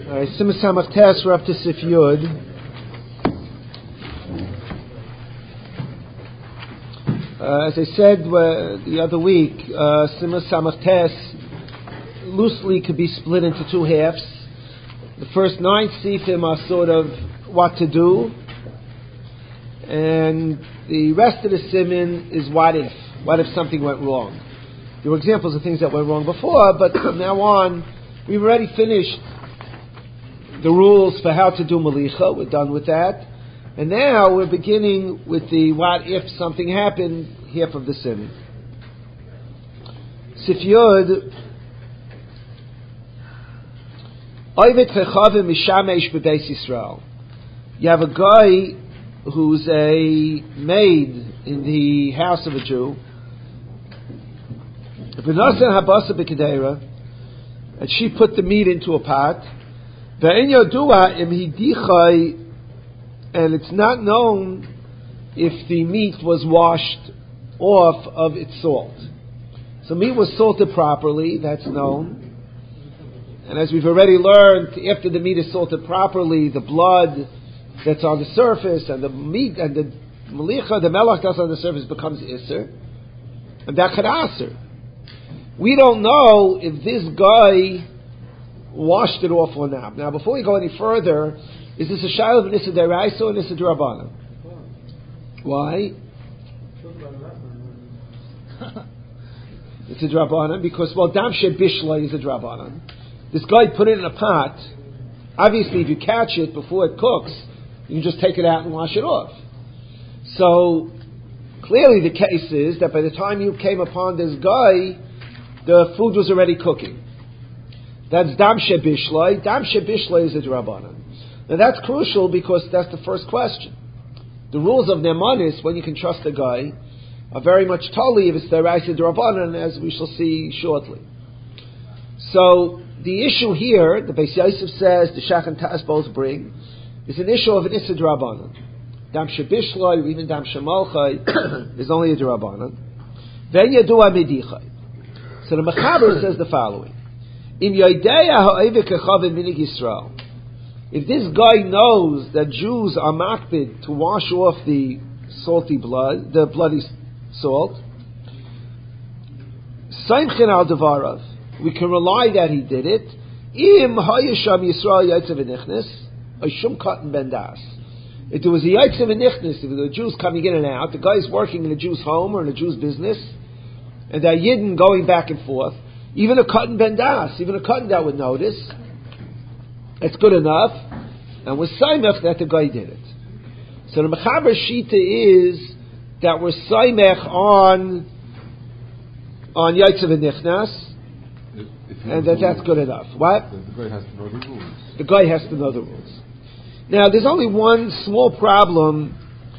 Alright, Simon Samach Tes, we're up to Sif Yud. As I said the other week, Simon Samach Tes loosely could be split into two halves. The first 9 Sifim are sort of what to do, and the rest of the Simin is what if. What if something went wrong? There were examples of things that went wrong before, but from now on, we've already finished the rules for how to do Malicha. We're done with that. And now we're beginning with the what if something happened, half of the Simin. Sif Yud, Oivet Chechavim Mishamesh B'Beis Yisrael. You have a guy who's a maid in the house of a Jew. And she put the meat into a pot. And it's not known if the meat was washed off of its salt. So meat was salted properly, that's known. And as we've already learned, after the meat is salted properly, the blood that's on the surface and the meat and the malicha, the melach that's on the surface becomes iser. And that could aser. We don't know if this guy washed it off or not. Now, before we go any further, is this a shayla of Nissa Deraisa or Nissa D'Rabbanan? Why? It's a D'Rabbanan because, Dam She Bishla is a D'Rabbanan. This guy put it in a pot. Obviously, if you catch it before it cooks, you can just take it out and wash it off. So, clearly the case is that by the time you came upon this guy, the food was already cooking. That's Dam She Bishlai. Dam She Bishlai is a D'Rabbanan. Now that's crucial because that's the first question. The rules of Nemanis, when you can trust a guy, are very much totally if it's D'Raisa D'Rabbanan, as we shall see shortly. So, the issue here, the Beis Yosef says, the Shach and Taz both bring, is an issue of an Issa D'Rabbanan. Dam She Bishlai, or even Dam She Malchai, is only a D'Rabbanan. Then Yadua Medichai. So the Mechaber says the following. Im Yodeya ha'evik echavim minig Yisrael. If this guy knows that Jews are makbid to wash off the salty blood, the bloody salt, Saimchin al devarav, we can rely that he did it. Im ha'yisham Yisrael yaitzav v'nichnes, oishum katan ben das. If there was a yaitzav v'nichnes, if there were Jews coming in and out, the guy's working in a Jew's home or in a Jew's business, and they're yidden going back and forth, even a katan ben das, even a katan that would notice, it's good enough, and we're saimech that the guy did it. So the Mechaber Shita is that we're saimech on Yaitzav and Nichnas, and that's good enough. What? The guy has to know the rules. The guy has to know the rules. Now, there's only one small problem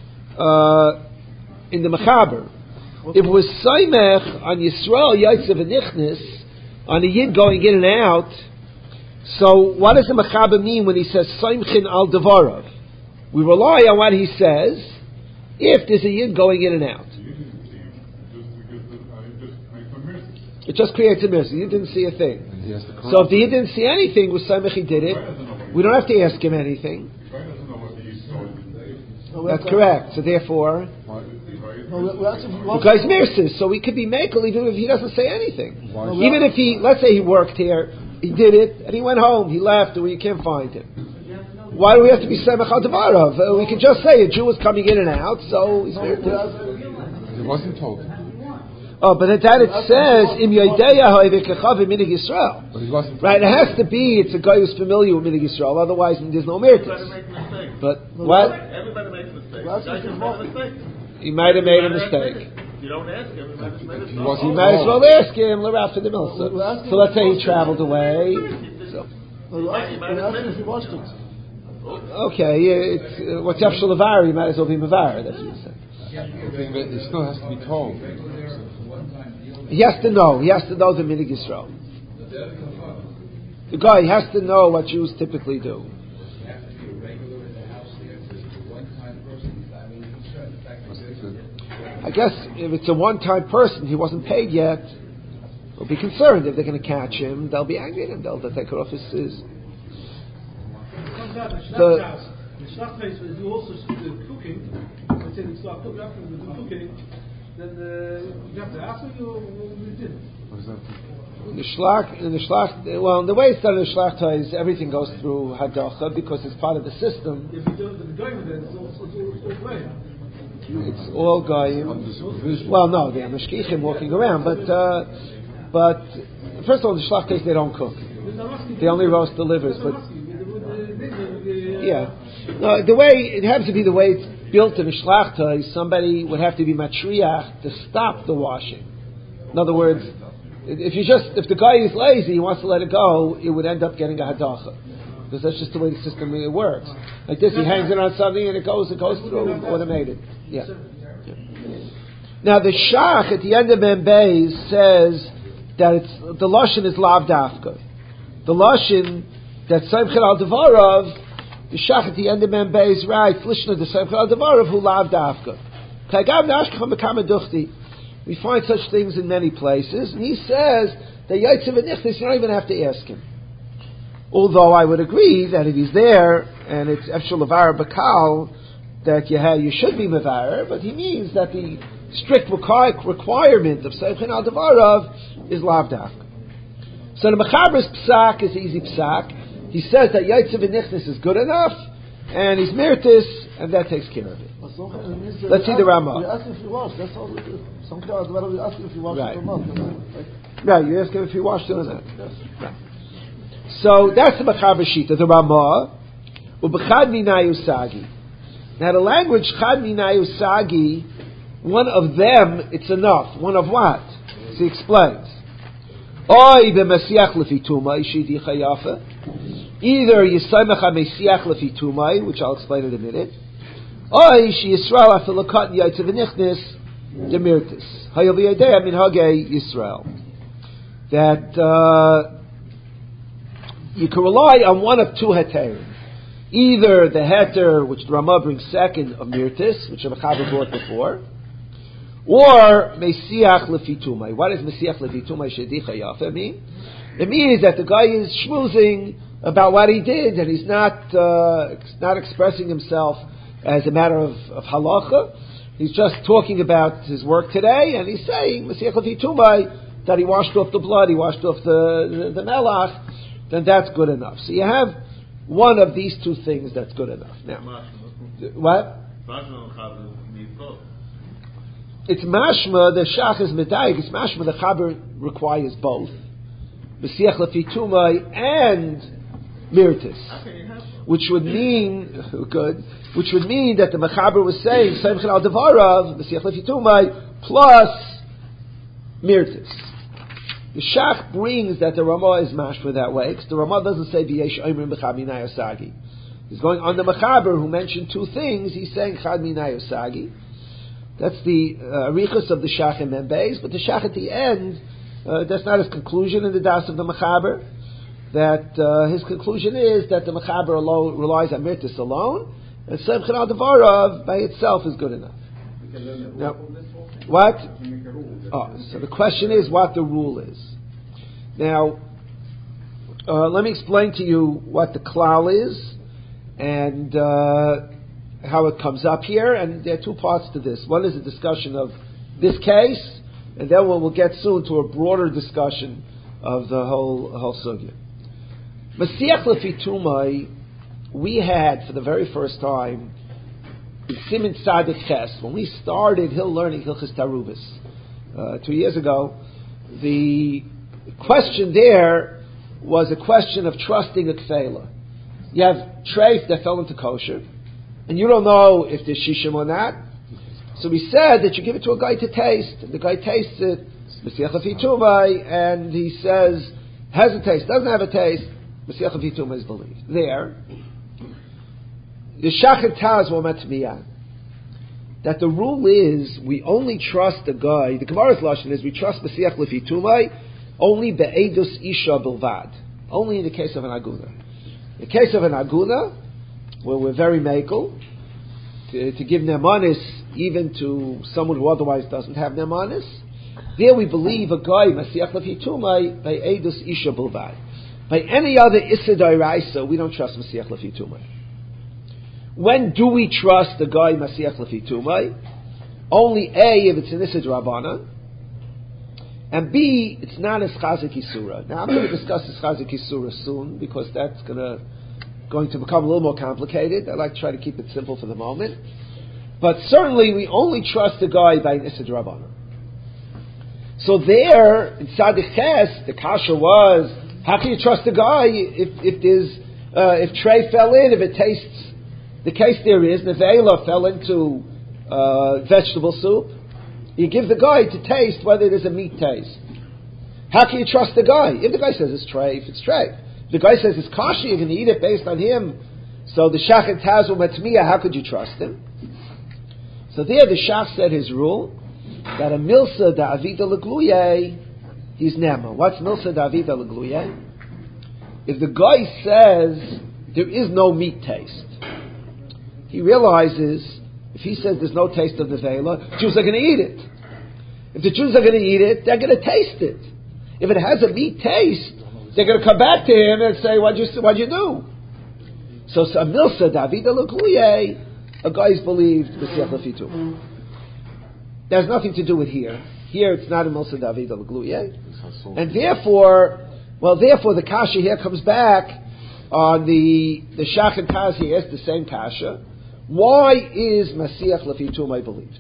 in the Mechaber. If it was saimech on Yisrael Yaitzav and Nichnas, on a yid going in and out, so what does the Mechaber mean when he says Saimchin al Devarav? We rely on what he says if there's a yid going in and out. It just creates a mercy. You didn't see a thing. So if the yid didn't see anything, with Saimech he did it, we don't have to ask him anything. That's correct. So therefore, the guy's mercy. So we could be makel even if he doesn't say anything. Even if he, let's say he worked here, he did it, and he went home, he left, or you can't find him. Why do we have to be Semech al Devarav? We could just say a Jew was coming in and out, so he's very It wasn't told. Oh, but at that it says, Im Yodeya ha'evek echavim minig Yisrael. Right, it has to be, it's a guy who's familiar with minig Yisrael, otherwise there's no mirtis. But, what? Everybody makes mistakes. He might have made a mistake. You don't ask him, he might have made a mistake. You might as well ask him, L'Raf the Mill. So let's say he traveled away. So. Okay, it's what's Efshel Levar, you might as well be Mavar, that's what you said. It still has to be told. He has to know the Minig Yisrael. The guy has to know what Jews typically do. I guess if it's a one-time person, he wasn't paid yet, they'll be concerned if they're going to catch him. They'll be angry at him. They'll take it off his. The Shlach place where you also cooking, let's say it's not cooking, after you do cooking, then you have to ask you what we did. What is that? In the way it's done in the Shlachta is everything goes through Hadacha because it's part of the system. If you do the going there, it's all way. It's all Goyim. Under supervision. Well, no, they are Meshkichim walking around, but first of all, the Shlachta they don't cook. They only roast the livers, but yeah. No, the way it happens to be the way it's built in a Shlachta is somebody would have to be matriach to stop the washing. In other words, if the guy is lazy, he wants to let it go, it would end up getting a hadacha. Because that's just the way the system works. Like this, he hangs it on something and it goes through automated. Yeah. Now the Shach at the end of Mem Beis says that the Lashon is lav dafka. The Lashon that Samchel al Devarav, the Shach at the end of Mem Beis writes, Lishna the Samchel al Devarav who lav dafka. Kagam nashkacham bekama duchti. We find such things in many places, and he says that Yaitzev and Nichtis, you don't even have to ask him. Although I would agree that if he's there and it's Efshel Levar Bakal, that you should be Mevar, but he means that the strict requirement of Seichin al Devarav is Lavdak. So the Mechaber's Psak is easy Psak. He says that Yaitzev and Nichtis is good enough, and he's Mirtis, and that takes care of it. Let's see the Ramah. You ask if you wash, that's all it is. Some cars, you ask if you wash Right. or not. Right, you ask him if he washed it or not. Right. So that's the Mechaber Shita, the Ramah. Ubechad minayu sagi. Now the language chad minayu sagi, one of them, it's enough. One of what? So he explains. Oy b'mesiach lefi tumai shidi chayafa. Either yisaymach ha-mesiach lefi tumai, which I'll explain in a minute. Oy she Yisrael afilakot yaitzev v'nichnis demirtis. Hayel v'yadei min hagei Yisrael. That you can rely on one of two heterim. Either the heter, which the Ramah brings second, of mirtis, which the Mechaber brought before, or mesiach lefi tumai. What does mesiach lefi tumai shedi chayafa mean? It means that the guy is schmoozing about what he did, and he's not expressing himself as a matter of halacha. He's just talking about his work today, and he's saying mesiach lefi tumai, that he washed off the blood, he washed off the melach. Then that's good enough. So you have one of these two things that's good enough. Now, what? It's mashma, the shach is medayik, it's mashma, the chaber requires both. Mesiach lefi tumai and mirtis. Which would mean, that the mechaber was saying, Seimchen al devarav, Mesiach lefi tumai, plus mirtis. The Shach brings that the Ramah is mashma that way, because the Ramah doesn't say v'yesh oimrim b'chad minay osagi. He's going on the Mechaber who mentioned two things. He's saying chad minay osagi. That's the arichos of the Shach in Mem Beis, but the Shach at the end, that's not his conclusion in the Das of the Mechaber. That his conclusion is that the Mechaber relies on mirtis alone, and Semchen al Devarav by itself is good enough. Now, what? So the question is what the rule is. Now, let me explain to you what the klal is and how it comes up here. And there are two parts to this. One is a discussion of this case, and then we'll get soon to a broader discussion of the whole sugya. Mesiach lefi tumai, we had for the very first time in Siman Tzadik Ches, when we started learning Hilchos Tarubis 2 years ago, the question there was a question of trusting a kfela. You have treif that fell into kosher, and you don't know if there's shishim or not. So we said that you give it to a guy to taste, and the guy tastes it, Mesiach lefi tumai, and he says, has a taste, doesn't have a taste, Mesiach lefi tumai is believed. There. The Shachet Taz Womatmiyan. That the rule is we only trust the guy. The Gemara's lashon is we trust Mesiach lefi tumai only be'edus isha bilvad. Only in the case of an aguna. In the case of an aguna, where we're very mekel, to give nemanis even to someone who otherwise doesn't have nemanis, there we believe a guy Mesiach lefi tumai be'edus isha bilvad. By any other Issa D'Oraisa, we don't trust Masiach Lefi Tumai. When do we trust the guy Masiach Lefi Tumai? Only A, if it's an Issa D'Rabbanan, and B, it's not as Chazik Yisura. Now, I'm going to discuss this Chazik Yisura soon, because that's going to become a little more complicated. I like to try to keep it simple for the moment. But certainly, we only trust the guy by an Issa D'Rabbanan. So there, inside the Ches, the kasha was, how can you trust the guy if tray fell in, if it tastes, the case there is, nevela fell into vegetable soup, you give the guy to taste whether there's a meat taste. How can you trust the guy? If the guy says it's treif, it's treif. If the guy says it's kasha, you're going to eat it based on him. So the shach and tazu matmiya, how could you trust him? So there the shach said his rule, that a milsa da avida legluye, he's nema. What's milsa da avida legluye? If the guy says there is no meat taste, he realizes if he says there's no taste of nevela, Jews are going to eat it. If the Jews are going to eat it, they're going to taste it. If it has a meat taste, they're going to come back to him and say, "What'd you do?" So a milsa da avida legluye, a guy's believed b'siach lefitu. There's nothing to do with here. Here it's not a milsa da avida legluye, and therefore the kasha here comes back on the shach and taz. He asked the same kasha. Why is Masiach Lefi Tumai believed?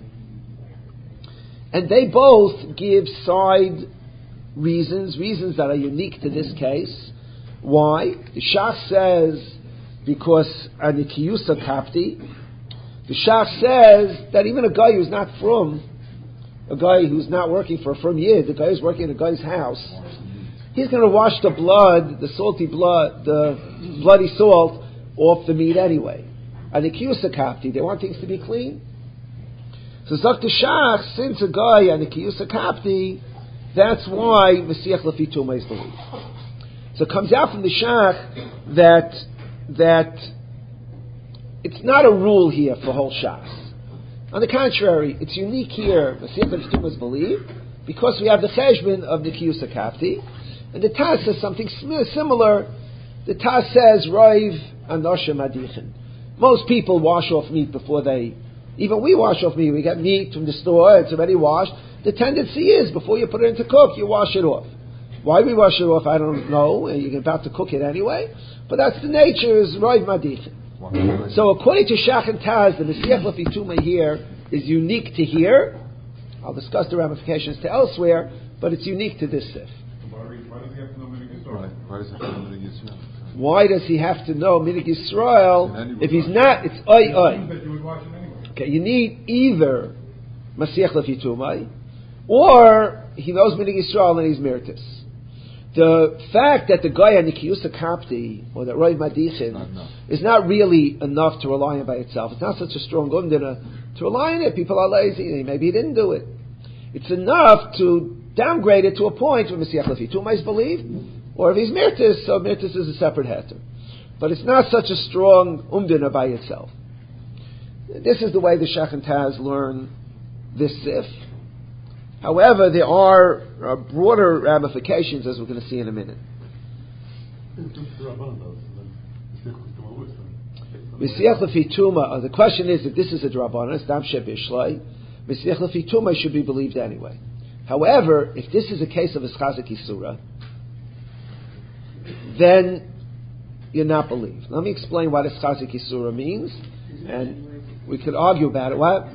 And they both give side reasons that are unique to this case. Why? The shach says because Anikiyusa Kapti. The shach says that even a guy who's not from, a guy who's not working for a firm yid, the guy who's working in a guy's house, he's going to wash the blood, the salty blood, the bloody salt off the meat anyway. And the kiyusa kapti, they want things to be clean. So Zak the shach, since a guy and the kiyusa kapti, that's why Masiach Lefi Tumai is believed. So it comes out from the shach that it's not a rule here for whole shas. On the contrary, it's unique here. Masiach Lefi Tumai is believed because we have the cheshbon of the kiyusa kapti, and the Taz says something similar. The Taz says Raiv Anosha Madichin. Most people wash off meat before even we wash off meat. We get meat from the store, it's already washed. The tendency is, before you put it into cook, you wash it off. Why we wash it off, I don't know. You're about to cook it anyway. But that's the nature, is Raiv Madichin. So according to Shach and Taz, the Masiach Lefi Tumai here is unique to here. I'll discuss the ramifications to elsewhere, but it's unique to this sif. Why does he have to know Minig Yisrael? If he's not, it's oi. Okay, you need either Masiach Lefi Tumai, or he knows Minig Yisrael and he's Mirtis. The fact that the guy on the Kiyusa Kapti, or that Raiv Madichin, is not really enough to rely on by itself. It's not such a strong umdina to rely on it. People are lazy. Maybe he didn't do it. It's enough to downgrade it to a point where Masiach Lefi Tumai is believed. Or if he's Mirtis, so Mirtis is a separate heter. But it's not such a strong umdina by itself. This is the way the Shach and Taz learn this sif. However, there are broader ramifications, as we're going to see in a minute. Masiach Lefi Tumai, the question is, if this is a Drabanan, it's Dam Shebishlai, Masiach Lefi Tumai should be believed anyway. However, if this is a case of Eschazik Yisura, then you're not believed. Let me explain what Eschazik Yisura means, and we could argue about it. What?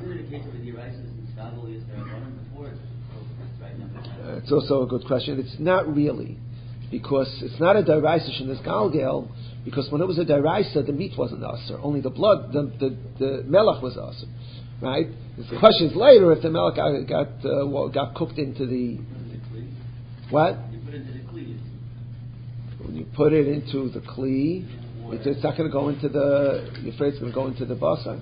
It's also a good question. It's not really, because it's not a Dairaisa in this Galgel, because when it was a Dairaisa, the meat wasn't Aser, only the blood, the melech was Aser, right? The question is later if the melech got cooked into the what? When you put it into the kli, it's not going to go into the. You're afraid it's going to go into the basar.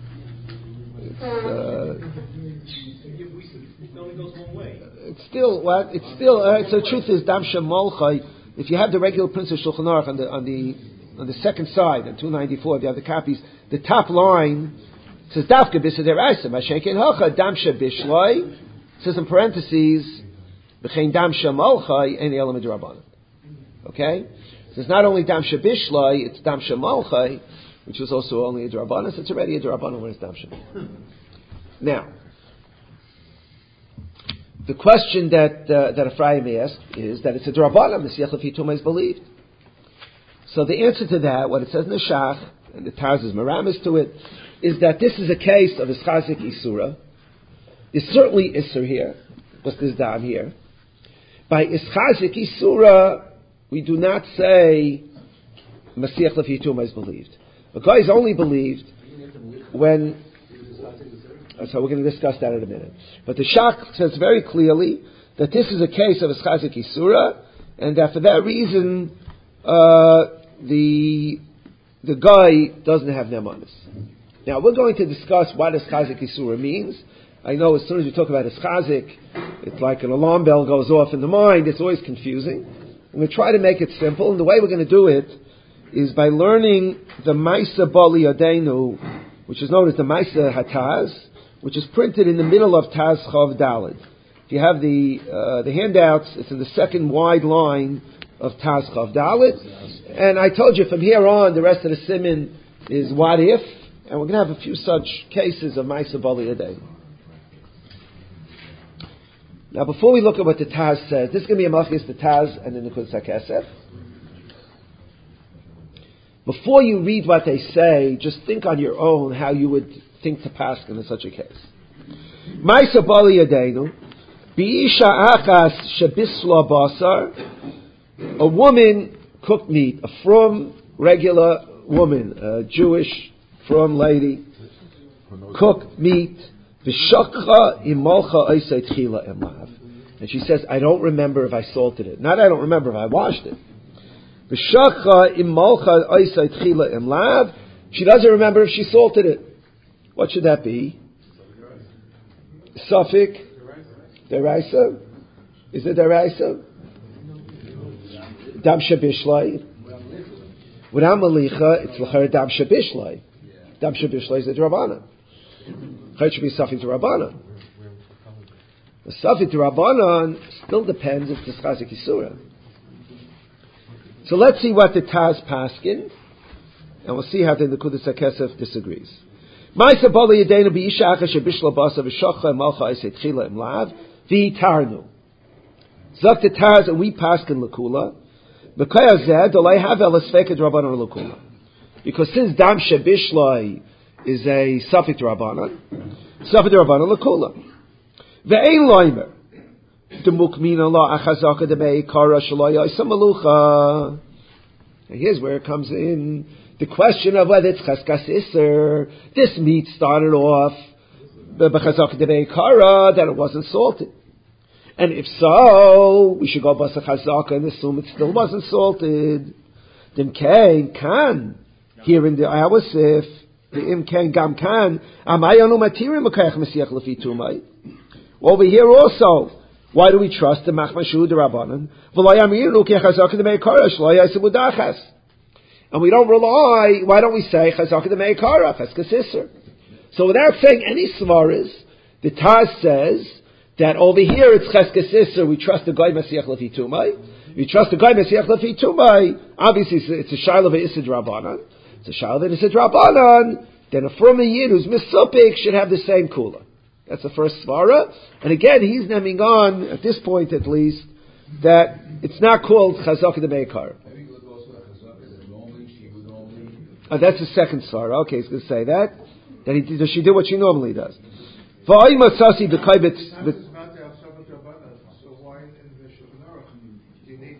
It only goes one way. It's still what? It's still. So the truth is, dam shemolchai. If you have the regular Prince of Shulchan Aruch on the second side, on 294, if you have the copies, the top line says dafka b'sederaisa ma'shekin hacha dam shebishloi. It says in parentheses, b'chein dam shemolchai any element rabbanan. Okay, So it's not only Dam Shabishlai, it's Dam Shemalchai, which is also only a Drabanan, so it's already a Drabanan when it's Dam Shabishlai. Now, the question that Ephraim asked is that it's a Drabanan, Mesiach Lefi Tumah is believed. So the answer to that, what it says in the Shach, and the Taz is Maramis to it, is that this is a case of Ischazik Isura. There's certainly Isur here, because there's Dam here. By Ischazik Isura, we do not say Mesiach Lefi Tumah is believed. The guy is only believed when... So we're going to discuss that in a minute. But the Shach says very clearly that this is a case of Ischazik Isura, and that for that reason, the guy doesn't have Nemanis. Now we're going to discuss what Ischazik Isura means. I know as soon as we talk about Ischazik, it's like an alarm bell goes off in the mind. It's always confusing. I'm going to try to make it simple, and the way we're going to do it is by learning the Maisa Bali Yadenu, which is known as the Maisa Hataz, which is printed in the middle of Taz Chav Daled. If you have the handouts, it's in the second wide line of Taz Chav Daled. And I told you from here on, the rest of the Siman is what if, and we're going to have a few such cases of Maisa Bali Yadenu. Now, before we look at what the Taz says, this is going to be a Machis, the Taz, and then the Nekudas HaKesef. Before you read what they say, just think on your own how you would think to paskin in such a case. Ma'isa Bali Yadenu, Bi'isha Achas Shebisla Basar, a woman cooked meat, a from regular woman, a Jewish from lady, cooked meat, V'shakcha imolcha oisei tchila emlav. And she says, I don't remember if I salted it. Not I don't remember if I washed it. V'shakcha imolcha oisei tchila emlav. She doesn't remember if she salted it. What should that be? Suffolk? Deraisa? Is it Deraisa? Dam Shabishlai? Without Malicha, it's l'char Dam Shabishlai. Dam Shabishlai is a Drabanan. It should be Safik to Rabbanan. The Safik to Rabbanan still depends if it's Chazik Yisura. So let's see what the Taz paskin, and we'll see how the Nekudas HaKesef disagrees. Ma'isa Bali Yadenu B'isha Achas Shebishla Basa V'shacha Malcha Isei Tchila Imlav V'Tarnu. Zok the Taz and we paskin L'Kula B'Kaya Zed Olay Have Elasfeka Rabbanan L'Kula. Because since Dam Shebishlai is a Safik Rabbanan L'Kula. Ve'ein loimer D'mukmina la achazaka d'mei kara shalaya isa malucha. Here's where it comes in. The question of whether it's cheskas iser. This meat started off b'chazaka d'mei kara, that it wasn't salted. And if so, we should go b'asa chazaka and assume it still wasn't salted. Then kan, here in the Awasif, the imken gam kan amayanu matirim mekayach mesiach lefi tumai. Over here also, why do we trust the machmashu the rabbanan? V'layamiru kechazak the meikara shloya sebudachas, and we don't rely. Why don't we say chazak the meikara cheskasisser? So without saying any svaris, the Taz says that over here it's cheskasisser. We trust the guy mesiach lefi tumai. We trust the guy mesiach lefi tumai. Obviously, it's a shayla ve'isid rabbanan. It's a shayla ve'isid rabbanan. Then a from a yid who's misupik should have the same kula. That's the first svara. And again, he's naming on, at this point at least, that it's not called chazaka de meikar. That's the second svara. Okay, he's going to say that. That she did what she normally does. So why in the Shulchan Aruch do you need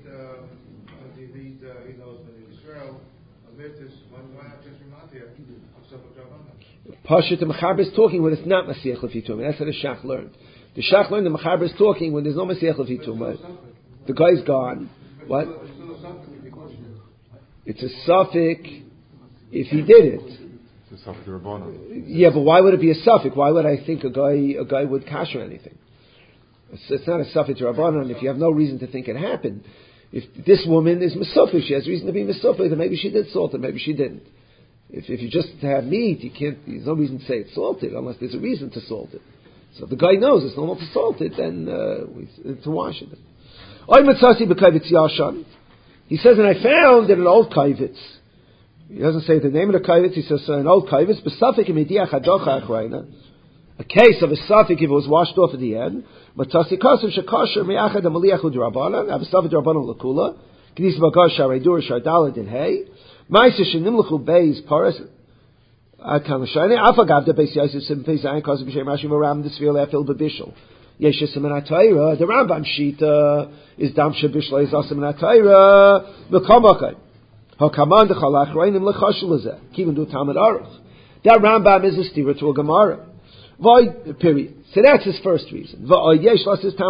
Israel, why not just remind here of Safek Rabbanan? Pashut, the Mechaber is talking when it's not Masiach Lefi Tumah. That's how the Shach learned. The Shach learned the Mechaber is talking when there's no Masiach Lefi Tumah. The guy's gone. What? It's a suffix if he did it. It's a suffix to Rabbanan. Yeah, but why would it be a suffix? Why would I think a guy would kasher anything? It's not a suffix to Rabbanan if you have no reason to think it happened. If this woman is Mesufik, she has reason to be Mesufik, then maybe she did salt it, maybe she didn't. If you just have meat, there's no reason to say it's salted unless there's a reason to salt it. So if the guy knows it's normal to salt it, then to wash it. He says, and I found in an old kaivetz. He doesn't say the name of the kaivetz. He says an old kaivetz. B'safik imidiach hadocha achreina. A case of a safik if it was washed off at the end. Matasi kasev shekasher miachad amaliach u'drabanan. Have a safik drabanan l'kula. K'nis b'agash shareidur shardalad in hay. Ma'aser shenimluchu beis paras. Akan l'shayne. Afagav de beis yosef sim peis ayin kasev b'shem hashim aram d'sfir le'afil b'bishul. Yeshes min atayra. The Rambam shita is dam shebishla is also min atayra. L'kamakay. Hakaman dechalach reinim l'chashul lezeh. Kivin du Talmud Aruch. That Rambam is a stira to a Gemara. Period. So that's his first reason. Here's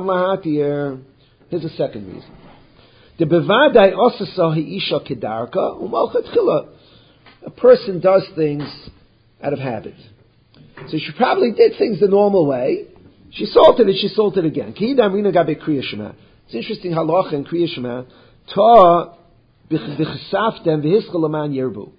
the second reason. The bevadai osasahi isha kedarka umalchat chila. A person does things out of habit. So she probably did things the normal way. She salted it, she salted again. It's interesting halacha in Kriya Shema. Ta b'chesaftem v'hischel aman yerbu.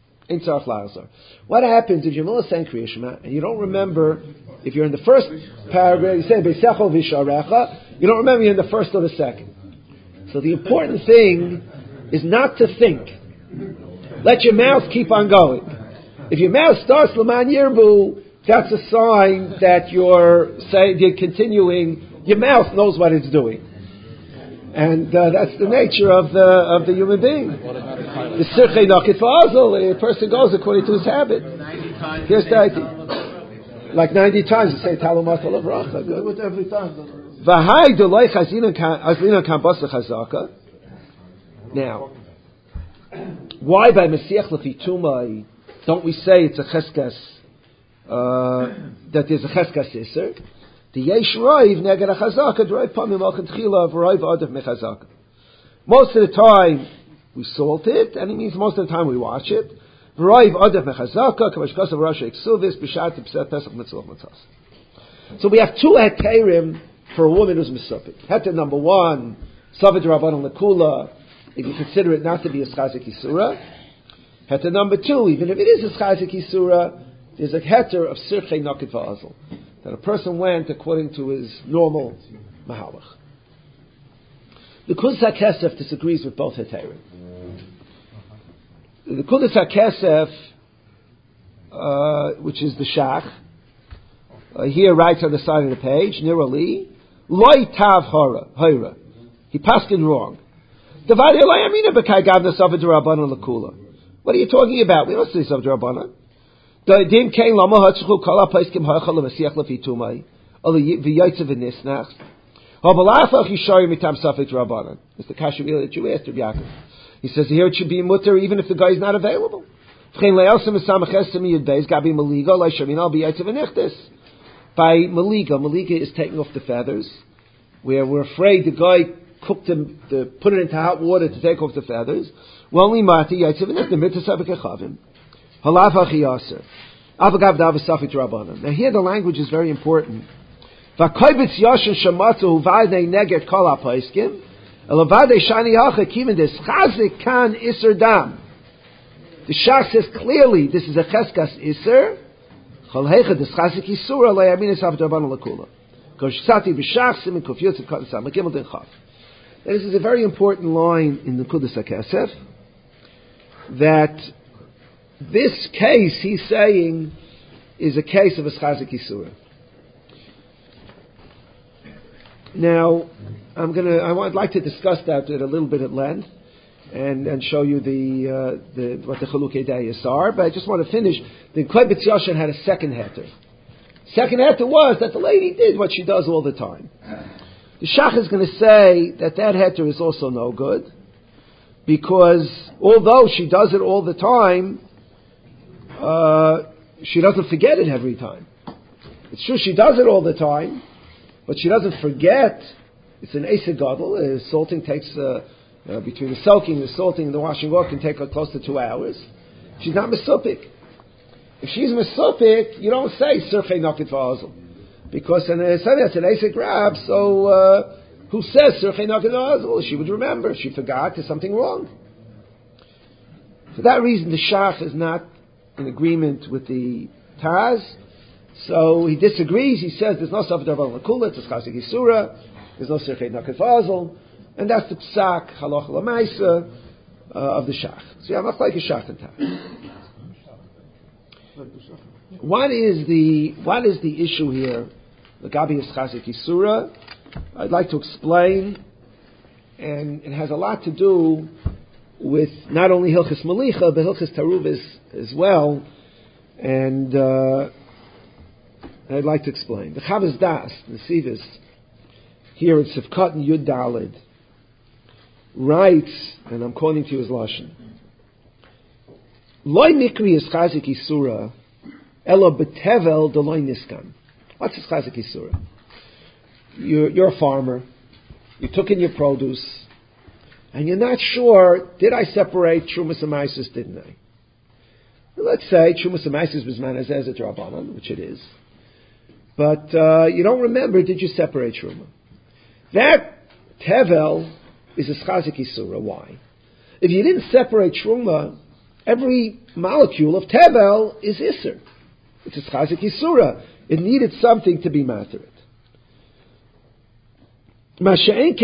What happens if you're saying Kriya Shema and you don't remember, if you're in the first paragraph, you say Beisechol Visharecha, you don't remember you're in the first or the second. So the important thing is not to think. Let your mouth keep on going. If your mouth starts Laman Yirbu, that's a sign that you're continuing. Your mouth knows what it's doing. And that's the nature of the human being. The sirchei nakit v'azal, a person goes according to his habit. Here's the idea. Like 90 times you say Talumat Alavracha. Do it every time. V'hai delay chazina kan basa chazaka. Now, why by Mesiach Lefitumai don't we say it's a cheskas, that there's a cheskas iser? The yesh roiv neged a chazaka, roiv pamim al chantchila, roiv adav mechazaka. Most of the time we salt it, and it means most of the time we wash it. Roiv adav mechazaka, kamash kasav rasha eksuvis, b'shat b'sat pesach mitzvah mitzvah. So we have two heterim for a woman who's misupik. Heter number one, savid rabbanon lekula, if you consider it not to be a schazik isura. Heter number two, even if it is a schazik isura, there's a heter of sirchei nakit va'azal. That a person went according to his normal mahalach. The Kudus HaKesef disagrees with both heterim. The Kudus HaKesef, which is the Shach, here writes on the side of the page, Nirali, Loi Tav Hora. He passed it wrong. What are you talking about? We don't say Sav D'Rabbanan. The dim kein lama hatzchu kala paiskim ha'achal v'siach lefitumai al v'yotze v'nisnach ha'balafach yishari mitam safek Rabbanan. It's the kasha that you asked Rabbi Yaakov. He says here it should be mutter even if the guy is not available. V'chein le'elsim esamach esem yud beis gabi maliga le'shamin al b'yotze v'nichtes. By maliga is taking off the feathers, where we're afraid the guy cooked them, put it into hot water to take off the feathers. Well, only mati yotze v'nichtem mitzvah safek echavim. Now here the language is very important. The Shach says clearly this is a cheskas iser. This is a very important line in the Kudus HaKesef, that this case, he's saying, is a case of a schazik isura. Now, I'd like to discuss that a little bit at length and show you what the Chalukei Dayas are. But I just want to finish. The Kovetz Yoshan had a second heter. Second heter was that the lady did what she does all the time. The Shach is going to say that heter is also no good, because although she does it all the time, she doesn't forget it every time. It's true she does it all the time, but she doesn't forget. It's an Eiseg Gadol. Salting takes, between the soaking, the salting, and the washing off can take close to 2 hours. She's not mesupik. If she's mesupik, you don't say Sirchei Nakit V'Azal. Because in a Sunday it's an Eiseg Rab, so who says Sirchei Nakit V'Azal? She would remember. If she forgot, there's something wrong. For that reason, the Shach is not in agreement with the Taz, so he disagrees. He says there's no Safed Rabban L'Kula, it's a Chasik Yisura, there's no Sirchei Nakit V'Azal. And that's the psak, halacha l'maisa, of the shach. So you have a like a shach and tach. What is the issue here? The Gabi is Chazik Yisura. I'd like to explain, and it has a lot to do with not only Hilchas Malicha, but Hilchas Taruvis as well. And I'd like to explain. The Chavaz Das, the Sivis, here in Sivkot and Yud Dalid, writes, and I'm quoting to you his Lashon, Loi Mikri is Chazik Yisura, Elo Betevel de Loi Niskan. What's this Chazik Yisura? You're a farmer, you took in your produce, and you're not sure, did I separate Trumas and Maisus, didn't I? Let's say Trumas and Maisus was Manazez at Rabbanan, which it is. But you don't remember, did you separate Truma? That Tevel is a Chazik Yisura. Why? If you didn't separate Truma, every molecule of Tevel is Isser. It's a Chazik Yisura. It needed something to be matered. Masha'en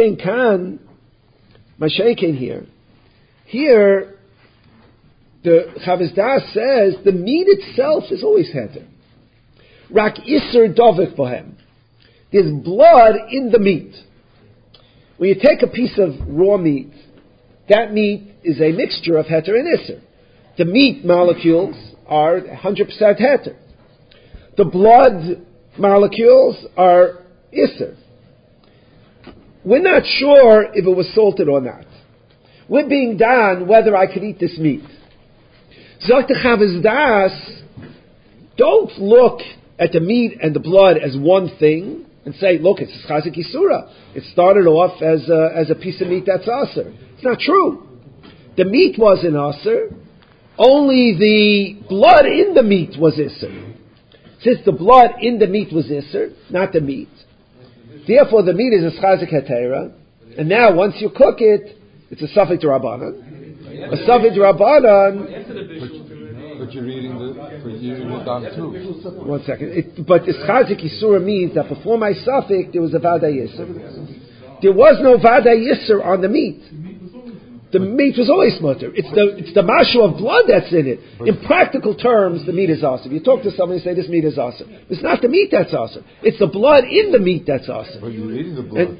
here. Here, the Chavaz Das says the meat itself is always heter. Rak Isser dovik bohem. There's blood in the meat. When you take a piece of raw meat, that meat is a mixture of heter and Isser. The meat molecules are 100% heter. The blood molecules are Isser. We're not sure if it was salted or not. We're being done whether I could eat this meat. Zok the Chavaz Das, don't look at the meat and the blood as one thing and say, look, it's Chazik Yisura. It started off as a piece of meat that's aser. It's not true. The meat wasn't aser. Only the blood in the meat was iser. Since the blood in the meat was iser, not the meat, therefore the meat is a Chazik Hetera. And now once you cook it, it's a Safek D'Rabbanan. A Safek D'Rabbanan. But you're reading the Dam too. 1 second. But this Chazik Yisura means that before my Safek there was a Vada Yisur. There was no Vada Yisur on the meat. The meat was always mutter. It's the mashu of blood that's in it. In practical terms, the meat is awesome. You talk to somebody and say this meat is awesome. It's not the meat that's awesome. It's the blood in the meat that's awesome. But you're reading the blood.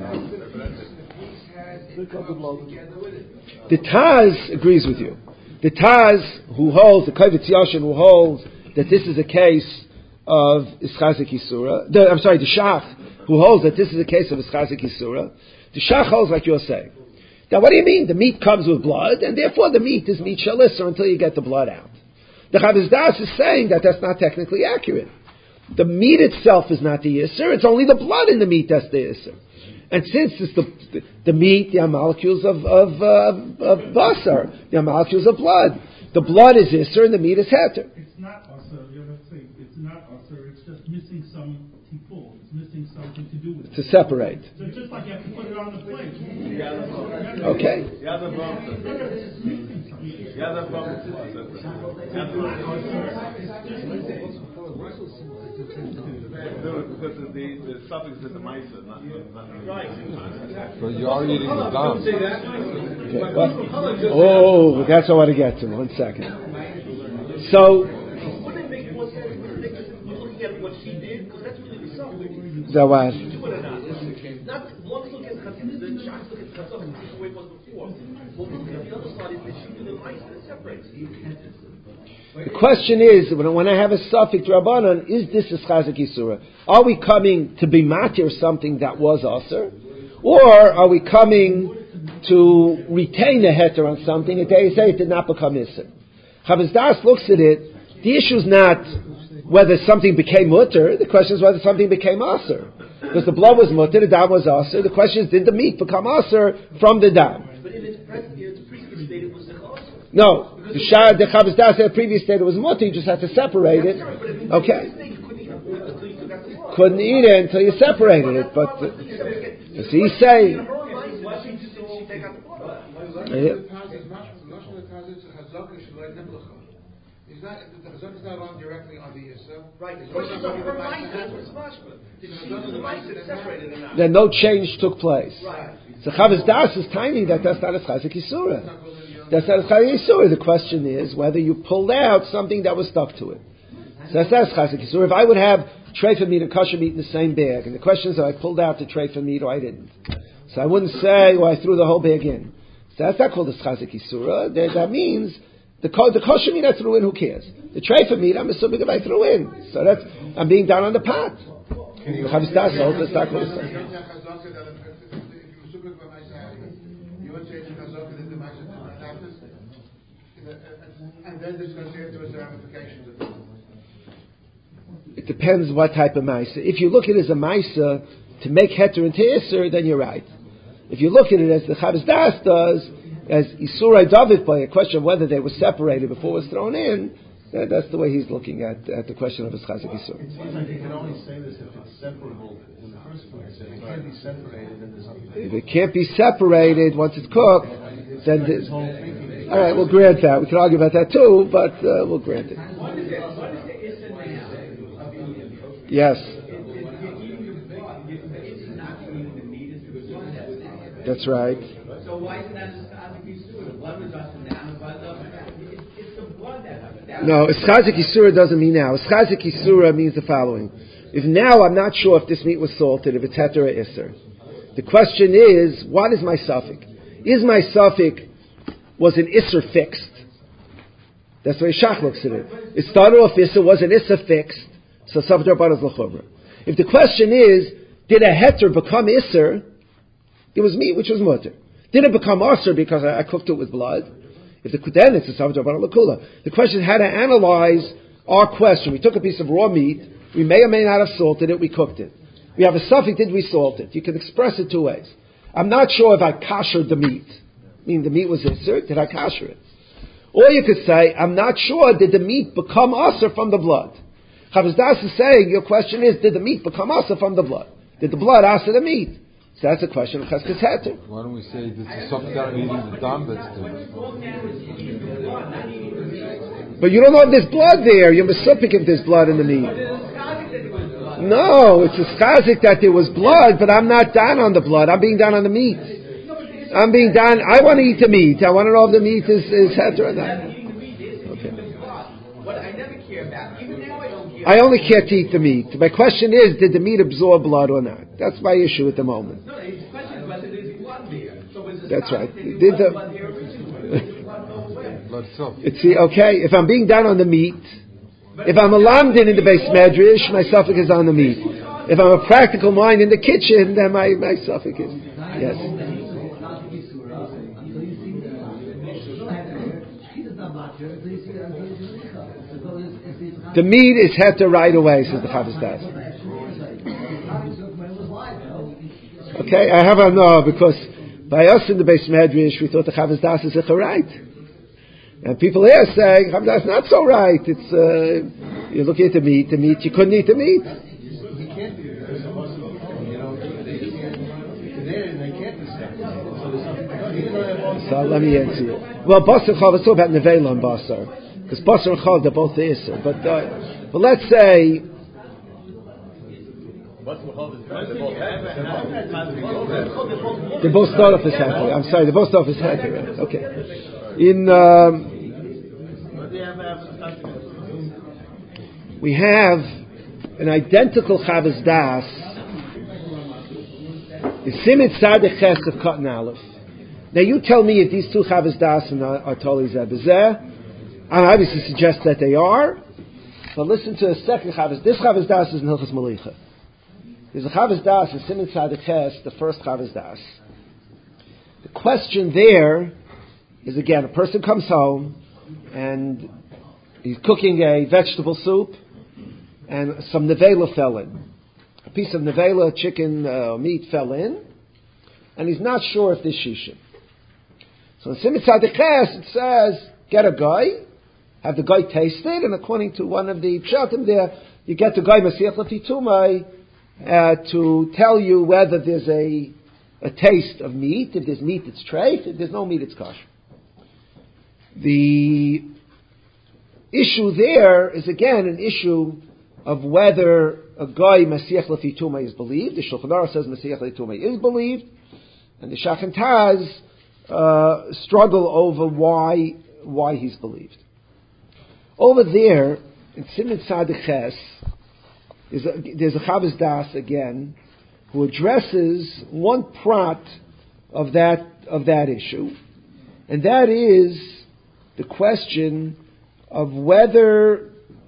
The Taz agrees with you. The Taz who holds, the Kovetz Yashin who holds that this is a case of Ischazik Yisura, the Shach who holds that this is a case of Ischazik Yisura, the Shach holds like you're saying. Now what do you mean? The meat comes with blood, and therefore the meat is meat shalisser until you get the blood out. The Chavaz Das is saying that that's not technically accurate. The meat itself is not the Yisr, it's only the blood in the meat that's the Yisr. And since it's the meat, there are molecules of basar, there are molecules of blood. The blood is Isser and the meat is Heter. It's not Asr, you have to say, it's not Asr, it's just missing some tipul, it's missing something to do with it. To separate. So it's just like you have to put it on the plate. Okay. Because the suffix is the Maisa, not right. But you are eating the Dam. Okay, oh, that's what I want to get to. 1 second. So, Wouldn't it make more sense looking at what she did? Because that's really the suffix. that was. Not one look at Chatzim, the Shach look at Chatzim, and take away what was before. Well, look at the other side is that she did the Maisa that separates. The question is, when I have a suffix Rabbanan, is this a Chazik Yisura? Are we coming to be matir something that was Aser? Or are we coming to retain a heter on something and they say it did not become Isser? Chavaz Das looks at it, the issue is not whether something became mutter, the question is whether something became Aser. Because the blood was mutter, the dam was Aser, the question is did the meat become Aser from the dam? But in its previous state it was the Aser. No. The Chavaz Das said previous state it was mutter, you just had to separate it. Okay. Couldn't eat it until you separated it, but as he's saying. Is that the chazak is not on directly on the Yisra? Right. The question is on her Maisa. That's what's mashma. Did she do the Maisa separated or not? Then no change took place. Right. So Chavas Das is tiny that's not a Chazik Yisura. That's not a Chazik Yisura. The question is whether you pulled out something that was stuck to it. So that's not a Chazik Yisura. If I would have treifa meat and kosher meat in the same bag, and the question is, I pulled out the treifa meat or I didn't. So I wouldn't say, well, I threw the whole bag in. So that's not called a Chazik Yisura. That means the kosher meat I threw in, who cares? The treifa meat, I'm assuming if I threw in. So that's, I'm being down on the pot. Chavas Das holds it's not called a Chazik. You would say the chazak that the Maisa and then there's going to be ramifications of it. It depends what type of Maisa. If you look at it as a Maisa to make Heter into Isser, then you're right. If you look at it as the Chavas Das does, as Isurai David by a question of whether they were separated before it was thrown in, that's the way he's looking at the question of his Chazik Isur. It seems like you can only say this if it's separable in the first place. If it can't be separated, then there's something. If it can't be separated once it's cooked, then all right, we'll grant that. We can argue about that too, but we'll grant it. What is the Isser now? Yes. That's right. So why isn't that a Chazik Yisura? The blood was just now, it's the blood that. No, Chazik Yisura doesn't mean now. Chazik Yisura means the following. If now I'm not sure if this meat was salted, if it's heter or isser. The question is, what is my suffix? Is my suffix, was an isser fixed? That's the way Shach looks at it. It started off isser, was an isser fixed? So suffix darban is l'chumra. If the question is, did a heter become isser? It was meat which was mutter. Did it become asr because I cooked it with blood? Then it's a suffix darban l'kula. The question is how to analyze our question. We took a piece of raw meat. We may or may not have salted it. We cooked it. We have a suffix, did we salt it? You can express it two ways. I'm not sure if I kashered the meat. I mean, the meat was isser, did I kasher it? Or you could say, I'm not sure, did the meat become asr from the blood? Chavas Das is saying, your question is, did the meat become asr from the blood? Did the blood asr the meat? So that's a question of cheskes heter. Why don't we say this is something that eating the dam that's different? But you don't know if there's blood there. You're mesupik if there's blood in the meat. No, it's a chazik that there was blood, but I'm not down on the blood. I'm being down on the meat. I'm being down. I want to eat the meat. I want to know if the meat is heter or not. Okay. What I never care about, even now I don't care. I only care to eat the meat. My question is, did the meat absorb blood or not? That's my issue at the moment. No, the question is whether there's blood there. So that's right. Did the blood there originally? Blood goes away. Blood itself. Okay, if I'm being down on the meat, if I'm a lamdin in the base medrash, my suffix is on the meat. If I'm a practical mind in the kitchen, then my suffix is yes. The meat is heter right away, says the Chavas Das. Okay, I have a no because by us in the base medrash we thought the Chavas Das is a right. And people here saying, that's not so right. It's you're looking at the meat, you couldn't eat the meat. He can't be because of us. They can't be stuck. So let me answer you. Well, Basar Chav, let's talk about Nevela and Basar. Because Basar and Chav, they're both the Isser. But let's say... They both start off as Heter. I'm sorry, they both start off as Heter. Okay. We have an identical Chavas Das. The Siman Tzaddik Ches of Cotton Aleph. Now you tell me if these two Chavas Das are totally Zebezeh. I obviously suggest that they are. But listen to the second Chavas. This Chavas Das is in Hilchos Melicha. There's a Chavas Das in Siman Tzaddik Ches, the first Chavas Das. The question there is again, a person comes home and he's cooking a vegetable soup and some nevela fell in. A piece of nevela, chicken, meat fell in and he's not sure if this shishim. So in Siman Tzaddik Ches it says, get a guy, have the guy taste it, and according to one of the pshatim there, you get the guy Masiach Lafitumai to tell you whether there's a taste of meat. If there's meat, it's treif. If there's no meat, it's kosher. The issue there is again an issue of whether a guy Masiach Lefi Tumah is believed. The Shulchan Aruch says Masiach Lefi Tumah is believed, and the Shach and Taz struggle over why he's believed. Over there in Siman Tzaddik Ches, there's a Chavos Das again who addresses one prat of that issue, and that is the question of whether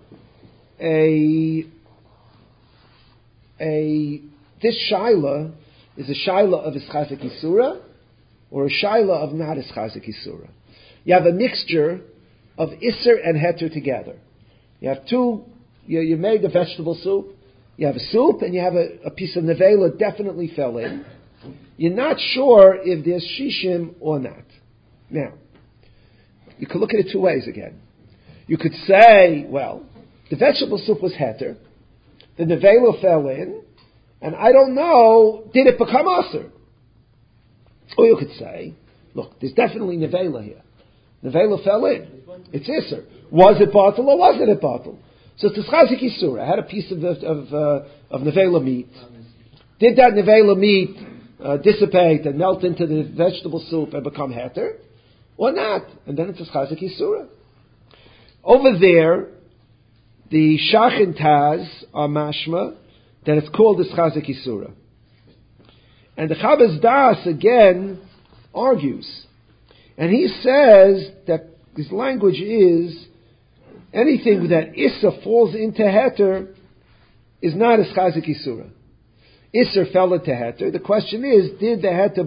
this shaila is a shaila of Ischazik Isura or a shaila of not Ischazik Isura. You have a mixture of Isser and Heter together. You have two, you made a vegetable soup, you have a soup, and you have a piece of nevela definitely fell in. You're not sure if there's shishim or not. Now, you could look at it two ways again. You could say, well, the vegetable soup was heter, the nevela fell in, and I don't know, did it become aser? Or you could say, look, there's definitely nevela here. Nevela fell in. It's iser. Was it batel or wasn't it batel? So it's Chazik Yisur. I had a piece of nevela meat. Did that nevela meat dissipate and melt into the vegetable soup and become heter? Or not? And then it's a Chazik Yisur. Over there, the Shach and Taz are mashma that it's called the Chazik Yisura. And the Chavos Das again argues. And he says that his language is anything that Issa falls into Heter is not a Chazik Yisura. Isser fell into Heter. The question is, did the Heter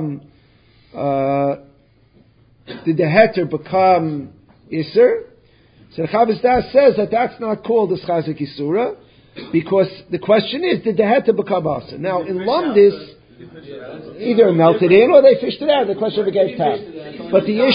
become Isser? So the Chavos Das says that that's not called a Chazik Yisura, because the question is, did the Heter become Asr? Now, in Lumdis, either melted in or they fished it out. The question of against tap. But the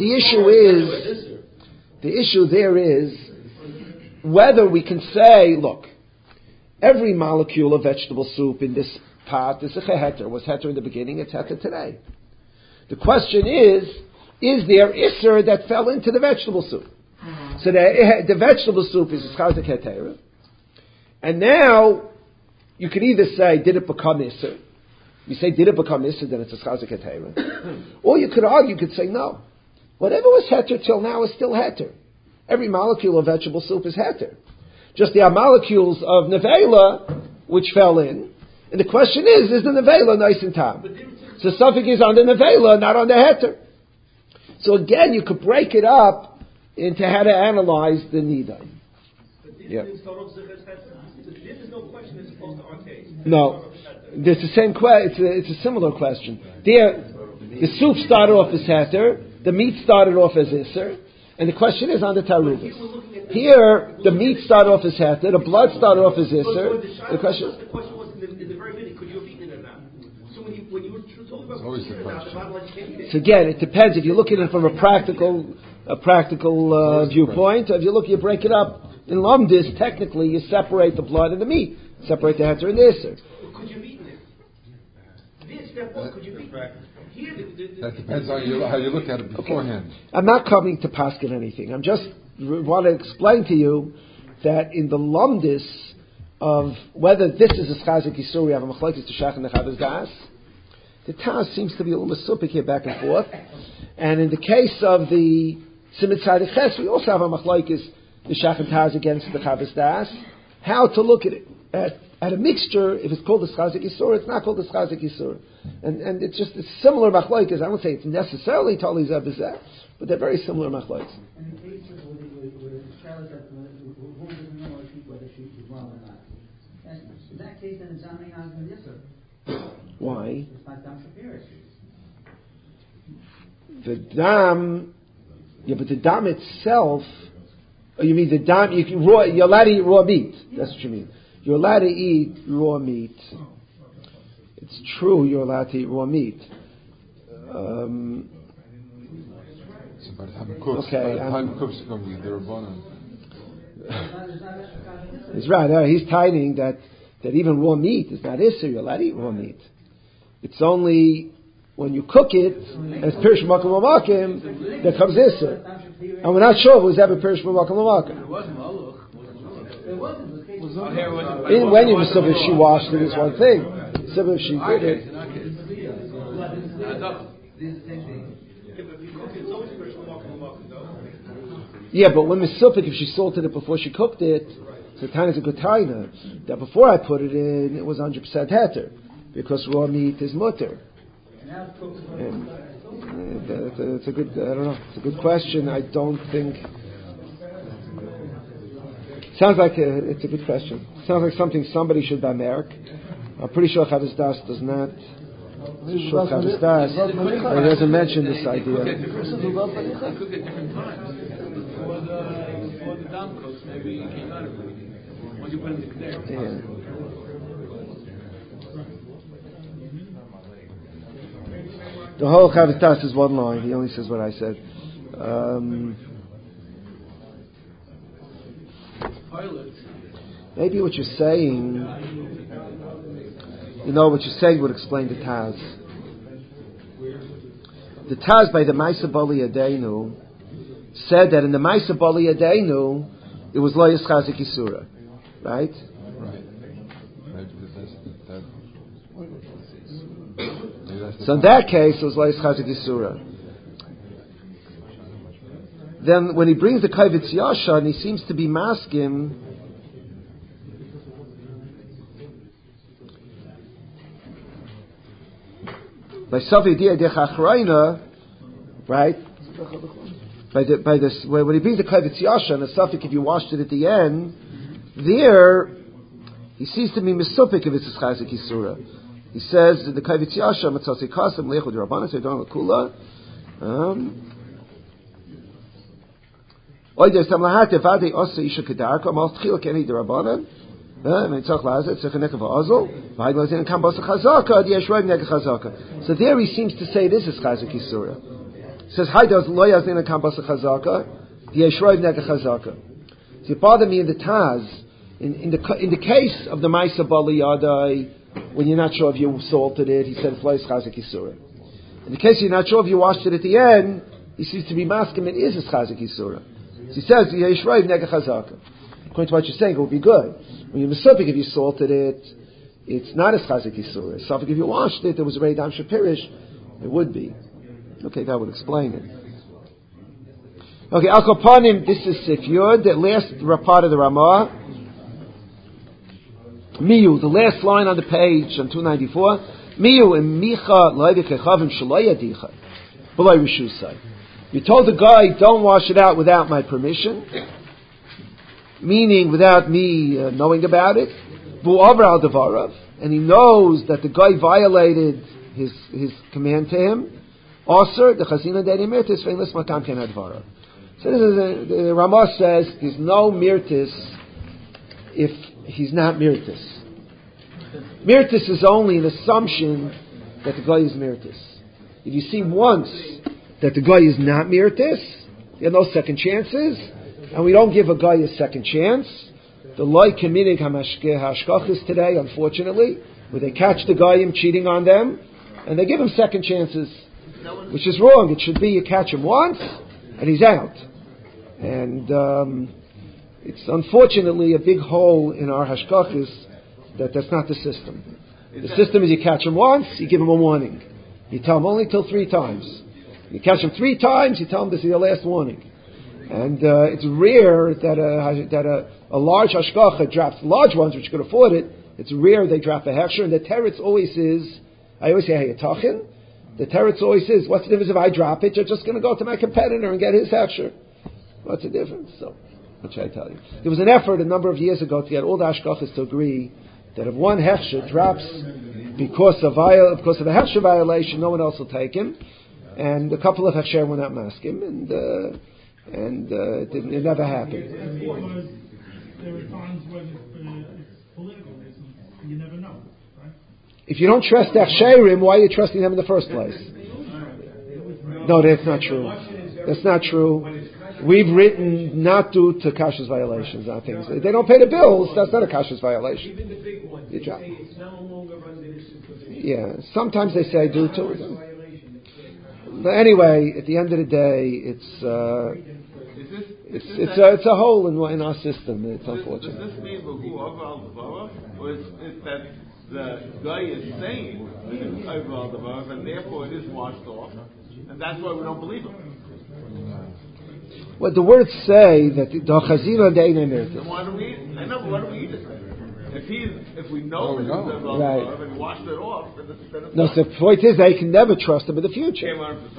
issue there is whether we can say, look, every molecule of vegetable soup in this pot is a heter. Was heter in the beginning? It's heter today. The question is there isser that fell into the vegetable soup? So the vegetable soup is a chazik heter. And now, you can either say, did it become isser? You say, did it become isser, then it's a chazik heter. Or you could argue, you could say, no. Whatever was heter till now is still heter. Every molecule of vegetable soup is heter. Just there are molecules of nevela which fell in. And the question is the nevela nice and tam? So something is on the nevela, not on the heter. So again, you could break it up into how to analyze the nida. Yeah. No, there's the same question. It's a similar question. There, the soup started off as heter, the meat started off as isser, and the question is on the tarubis. Here, the meat started off as heter, the blood started off as isser. The question was in the very beginning, could you have eaten it or not? So when you were talking about always the question. So again, it depends. If you're looking at it from a practical viewpoint, if you break it up in lumdis, technically you separate the blood and the meat, separate the heter and the isser. Could you have eaten it? This step one, could you have eaten it? Here, that depends on how you look at it beforehand. Okay. I'm not coming to paskin anything. I'm just want to explain to you that in the lumdis of whether this is a chazik yisur, we have a machlokes to shach and the Chavos Das. The Taz seems to be a little masupik here back and forth. And in the case of the Siman Tzaddik Ches, we also have a machlokes the shach and Taz against the Chavos Das. How to look at it. At a mixture, if it's called the chazik yisur, it's not called the chazik yisur. And it's just a similar machlokes. I won't say it's necessarily totally zeh, but they're very similar machlokes. In the case of where the child who doesn't know whether she is wrong or not. In that case, then it's only argument yes sir. Why? It's not Dam Shapira. The dam, but the dam itself. Oh, you mean the dam? You're allowed to eat raw meat. That's what you mean. You're allowed to eat raw meat. It's true. You're allowed to eat raw meat. By the time it cooks, comes the rabbanon. He's right. He's tiding that even raw meat is not isser. You're allowed to eat raw meat. It's only when you cook it, and it's Pirish Makom Lamakim, there comes Isser. And we're not sure if it was ever Pirish Makom Lamakim. When you Mesubah, if she washed it, is one thing. Mesubah, if she did it. Yeah, but when Mesubah, if she salted it before she cooked it, so Tana is a good taina. That before I put it in, it was 100% heter, because raw meat is mutter. And, it's a good. I don't know. It's a good question. I don't think. Sounds like it's a good question. Sounds like something somebody should buy Merck. I'm pretty sure Chavis Das does not. Sure, Chavis Das. He doesn't mention this idea. Cook at different times. For the down cooks, maybe it came out of it. Once you put it in the container. Yeah. The whole Chavis Das is one line. He only says what I said. Maybe what you're saying, what you're saying would explain the Taz. The Taz by the Maisa Bali Yadeinu said that in the Maisa Bali Yadeinu it was Lo Yischazik Yisura, right? So in that case, it was Lo Yischazik Yisura. Then when he brings the Kavitz Yashan, he seems to be masking by Safi Dia Dechachraina, right? By this, when he brings the Kavitz Yashan, the Safik, if you washed it at the end, there he seems to be Mesupik if it's Chazik Yisura. He says the Kavitz Yashan Matzasi Kasam Lechud Rabbanan Seidon Lakula. Oy der Samlahat Vade Osse Isha Kedarka Mal Tchil Keni Rabbanan. So there he seems to say this is Chazik Yisura. He says, "Hi, does lo yazin kambas chazaka, the yeshroiv nega chazaka." So it bothered me in the Taz, in the case of the Maisa Bali Yadai, when you're not sure if you salted it, he said it's lo Chazik Yisura. In the case you're not sure if you washed it at the end, he seems to be masking it is Chazik Yisura. So he says the yeshroiv nega chazaka. According to what you're saying, it would be good. When you're Mesupik, if you salted it, it's not as Chazik Yisura. So if you washed it, there was a Reidam Shapirish, it would be. Okay, that would explain it. Okay, Al Kapanim, this is Sif Yud, the last part of the Ramah. Miyu, the last line on the page, on 294. Miyu and Micha lo'ivik shaloyadicha, b'loy rishusai. You told the guy, don't wash it out without my permission, meaning without me knowing about it. Bu'avra al devarav, and he knows that the guy violated his command to him. Also, the chazina deni mirtis ve'inlis makam ken advarav. So this is the Ramah says there's no mirtis if he's not mirtis. Mirtis is only an assumption that the guy is mirtis. If you see once that the guy is not mirtis, there are no second chances, and we don't give a guy a second chance. The loy keminig hashkachas today, unfortunately, where they catch the guy cheating on them, and they give him second chances, which is wrong. It should be you catch him once, and he's out. And it's unfortunately a big hole in our hashkachas that's not the system. The system is you catch him once, you give him a warning. You tell him only till 3 times. You catch him 3 times, you tell him this is your last warning. And it's rare that a large hashkacha drops large ones which could afford it. It's rare they drop a hechsher, and the teretz always is, I always say hayatachin. The teretz always is, what's the difference if I drop it? You're just going to go to my competitor and get his hechsher. What's the difference? So, what should I tell you? There was an effort a number of years ago to get all the hashkachas to agree that if one hechsher drops because of a hechsher violation, no one else will take him. And a couple of hechsher will not mask him, and it never happened. There are times when it's political reasons, you never know, right? If you don't trust hechsherim, why are you trusting them in the first place? No, that's not true. That's not true. We've written not due to kashrus violations on things. If they don't pay the bills, that's not a kashrus violation. Even the big ones, they say it's no longer under this. Yeah, sometimes they say due to it. But anyway, at the end of the day, it's a hole in our system. It's unfortunate. Does this mean who over al devara, or is it that the guy is saying that it's over al devara, and therefore it is washed off, and that's why we don't believe him? Well, the words say that the chazila and the ein emirtis. Then why do we eat it? If we know it's over al right. devara and washed it off, then it's no. So the point is, they can never trust him in the future.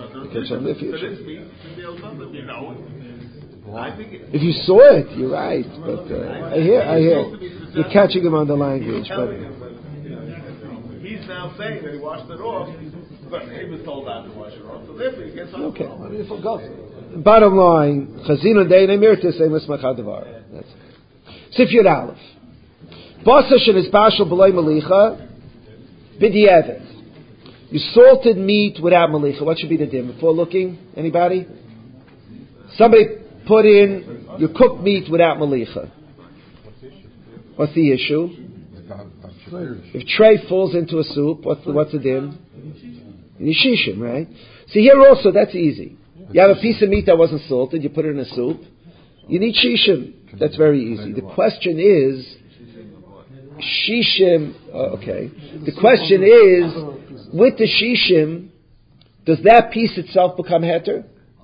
If you saw it, you're right. But I hear. You're catching him on the language. But he's now saying that he washed it off, but he was told not to wash it off. So therefore, he gets off. Okay. Bottom line, chazino dein emirtis emes machadavar. That's Sif Yud Aleph. Basa shenis bashal b'loi malicha b'di'evet. You salted meat without malicha. What should be the din? Before looking, anybody? Somebody put in your cooked meat without malicha. What's the issue? If tray falls into a soup, what's the din? Yishishim, right? See here also, that's easy. You have a piece of meat that wasn't salted, you put it in a soup. You need shishim. That's very easy. The question is, shishim. Okay. The question is, with the shishim, does that piece itself become heter?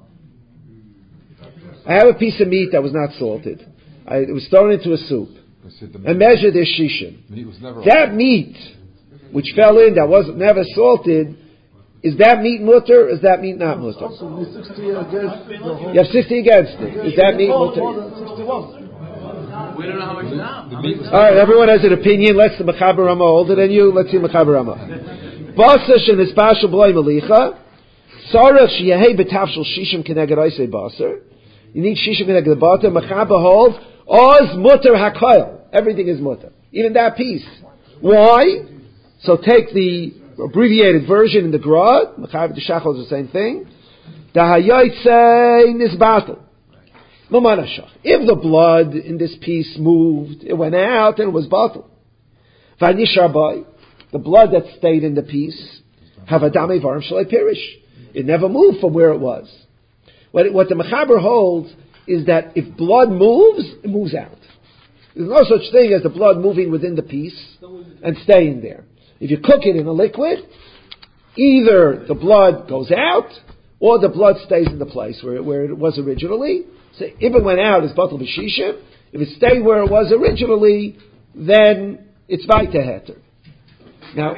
I have a piece of meat that was not salted. It was thrown into a soup. I measured this shishim. That meat, which fell in, that was never salted, is that meat mutter or is that meat not mutter? You have 60 against it. Is that meat mutter? We don't know how much now. Alright, everyone has an opinion. Let's the Mechaber Rama older than you. Let's see Mechaber Rama. Basa shenisbashal b'loi malicha. Sarach sheyehei b'tafshel shishim keneged oisei baser. You need shishim keneged the baser. Mechaber holds oz mutter hakoil. Everything is mutter. Even that piece. Why? So take the abbreviated version in the Gra. Mechaber Shachol is the same thing. Dahayotzei nisbatel. If the blood in this piece moved, it went out and it was bottled. The blood that stayed in the piece, havadame varim shalei pirish. It never moved from where it was. What the Mechaber holds is that if blood moves, it moves out. There's no such thing as the blood moving within the piece and staying there. If you cook it in a liquid, either the blood goes out or the blood stays in the place where it was originally. So if it went out, it's batal b'shishim. If it stayed where it was originally, then it's vayta heter. Now,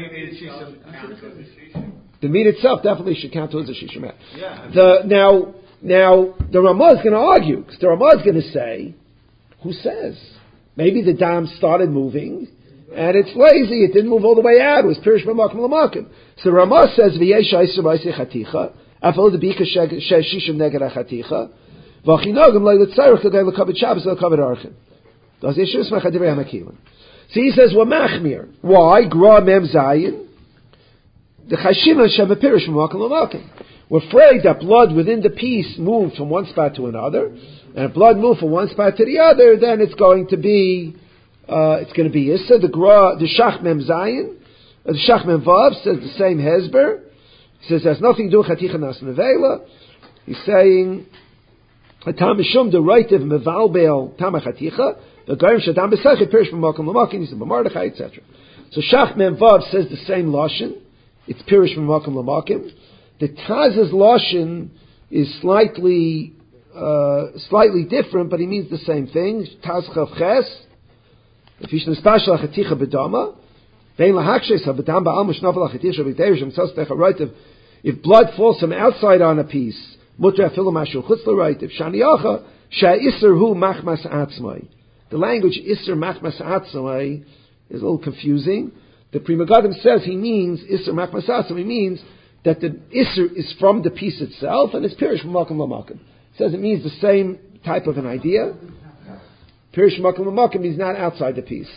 the meat itself definitely should count towards a shishim. Now the Ramah is going to argue, because the Ramah is going to say, who says? Maybe the dam started moving, and it's lazy, it didn't move all the way out, it was pirish b'makim l'makim. So Ramah says, v'yesh ha'isur b'aisei chaticha, afal d'bika shishim neged ha'chaticha, v'achinogim loy l'tzarech l'gay l'kabit Shabbos l'kabit archin. Does Yeshua smach ha'divrei ha'makilim. So he says, machmir. Why? Gra mem zayin. The chashina shem pirish b'makim l'makim. We're afraid that blood within the piece moved from one spot to another, and if blood moved from one spot to the other, then it's going to be Issa. The Shach Mem Zayin, the Shach Mem Vav says the same Hezber. He says there's nothing to do with Chaticha Nas Nevela. He's saying Hatam Mishum the right of Mevalbel Tama Chaticha, the Garim Shadam Besachet Pirish B'Makom L'Makim, he's a B'Mardechai, etc. So Shach Mem Vav says the same Lashon. It's Pirish B'Makom L'Makim. The Taz's Lashon is slightly different, but he means the same thing. Taz Chav Ches. If you should special a chaticha bedama, vein lahakshes habedam ba'al mushnav lachatisha b'deish himself right. If blood falls from outside on a piece, mutra afilu mashu chutz l'rayt. If shaniyacha sha'isser hu machmas atzmai. The language isser machmas atzmai is a little confusing. The Pri Megadim says he means isser machmas atzmai. He means that the isser is from the piece itself and it's pirish b'makom l'makom. Says it means the same type of an idea. Pirish makom l'makom means not outside the piece.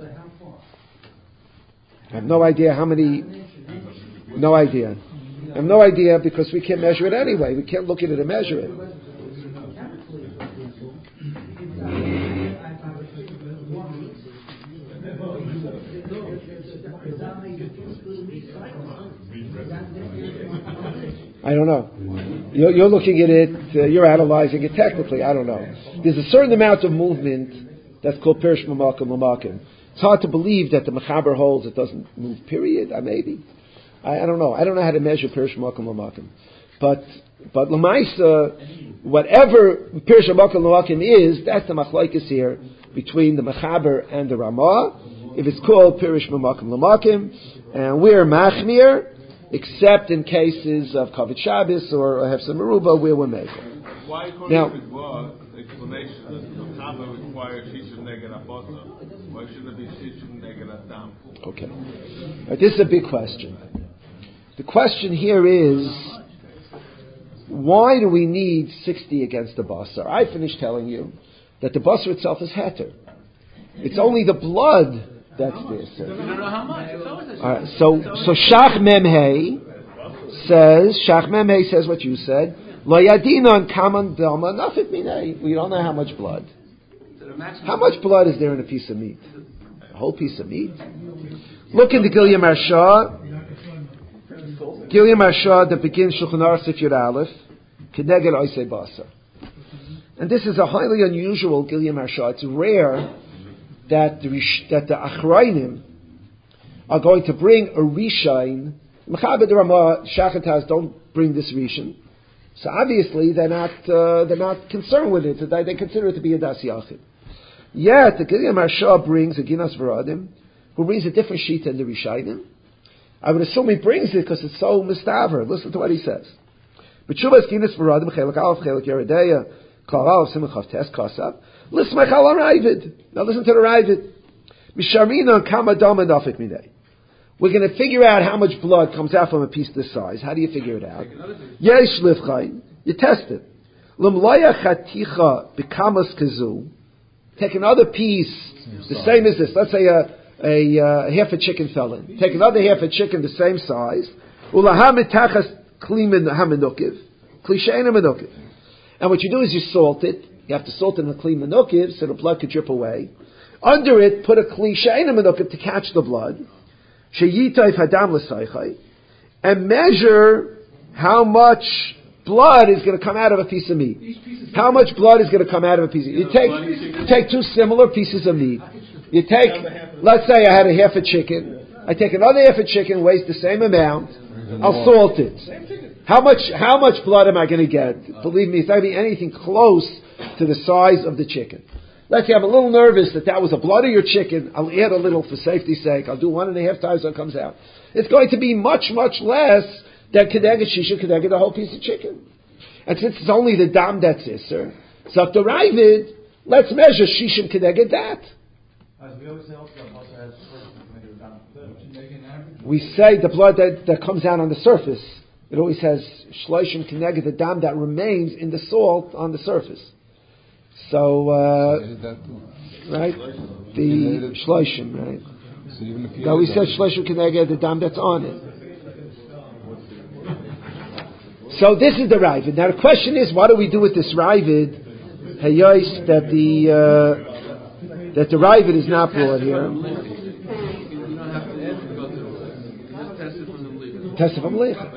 I have no idea how many. No idea. I have no idea because we can't measure it anyway. We can't look at it and measure it. I don't know. You're looking at it, you're analyzing it technically. I don't know. There's a certain amount of movement that's called Pirish Mamakim Lamakim. It's hard to believe that the Mechaber holds it doesn't move, period. Maybe. I don't know. I don't know how to measure Pirish Mamakim Lamakim. But Lamaisa, whatever Pirish Mamakim Lamakim is, that's the machlokes here between the Mechaber and the Ramah. If it's called Pirish Mamakim Lamakim, and we're Machmir, except in cases of Kavod Shabbos or Hefsem Meruba, where we're making. Why, according to the explanation that the Mechaber requires Shishim Neged Aposa, why shouldn't it be Shishim Neged Adam? Okay. Right, this is a big question. The question here is, why do we need 60 against the basar? I finished telling you that the basar itself is heter. It's only the blood that's this. You don't know how much. All right, so Shach Memhei says what you said. Lo yadinon kaman dama nafik minei. We don't know how much blood. How much blood is there in a piece of meat? A whole piece of meat. Look in the Gilya Marsha. Gilya Marsha that begins Shulchan Aruch Sif Yud Aleph. Keneged Oisei Basar. And this is a highly unusual Gilya Marsha. It's rare that the Achrayim are going to bring a Rishain. Mechaber the Ramah Shachataz don't bring this Rishon, so obviously they're not concerned with it. So they consider it to be a Das Yachid. Yet the Gilya Marsha brings a Ginas Varadim, who brings a different sheet than the Rishayim. I would assume he brings it because it's so mistaver. Listen to what he says. B'tshuvas Ginas Varadim Chelak Aleph Chelak Yeredeya Klal Aleph Simon Chav Tes Kasav. Listen to the Ravid. Misharmina kama dama nafik minei. We're going to figure out how much blood comes out from a piece this size. How do you figure it out? Yesh livchain. You test it. Lemlaya chaticha b'kamas kazu. Take another piece, the same as this. Let's say a half a chicken fell in. Take another half a chicken the same size. Ulaha mitachas klimin hamenukiv. Klishein hamenukiv. And what you do is you salt it. You have to salt it in a clean menukiv so the blood could drip away. Under it, put a kli she'eina menukiv to catch the blood. Sheyitayv hadam l'saychai. And measure how much blood is going to come out of a piece of meat. How much blood is going to come out of a piece of meat. You take two similar pieces of meat. You take, let's say I had a half a chicken. I take another half a chicken, weighs the same amount. I'll salt it. How much blood am I going to get? Believe me, it's not going to be anything close to the size of the chicken. Let's say I'm a little nervous that was a bloodier chicken. I'll add a little for safety's sake. I'll do 1.5 times so it comes out. It's going to be much, much less than Kedeged Shisha, Kedeged the whole piece of chicken. And since it's only the dam that's Isser, so to Ravid, let's measure Shishim Kedeged that. We say the blood that comes out on the surface, it always has Shloshim Kedeged, the dam that remains in the salt on the surface. So, right? The Shloshim, right? So we said Shloshim Kedeged, the dam that's on it. So this is the Ravid. Now the question is, what do we do with this Ravid? Hayos that the Ravid is not brought here. Test it from Lecha.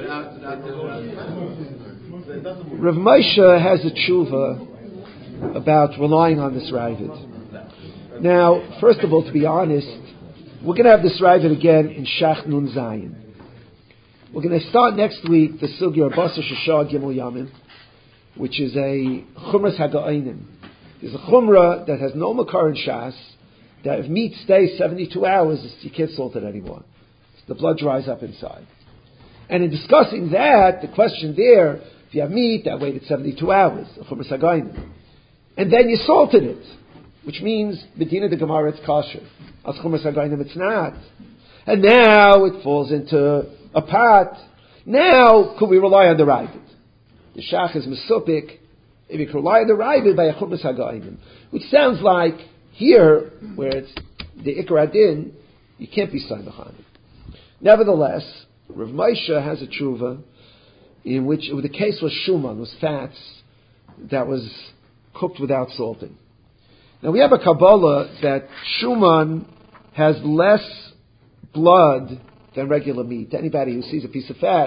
Rav Moshe has a tshuva about relying on this Ravid. Now, first of all, to be honest, we're going to have this Ravid again in Shach Nun Zayin. We're going to start next week the Sugya Basar Shashah Gimel Yamim, which is a Chumras Haga'ainim. There's a Chumrah that has no Makar in Shas, that if meat stays 72 hours, you can't salt it anymore. The blood dries up inside. And in discussing that, the question there, if you have meat that waited 72 hours, Chumras Haga'ainim, and then you salted it, which means, Medina the Gemara, it's kosher. As Chumras Haga'ainim, it's not. And now it falls into a pot. Now, could we rely on the Ravid? The Shach is Mesupik. If you could rely on the Ravid by a Chumras Haga'ainim, which sounds like here, where it's the Ikar Adin, you can't be Saimach on it. Nevertheless, Rav Moshe has a tshuva in which the case was Shuman, was fats that was cooked without salting. Now we have a Kabbalah that Shuman has less blood than regular meat. Anybody who sees a piece of fat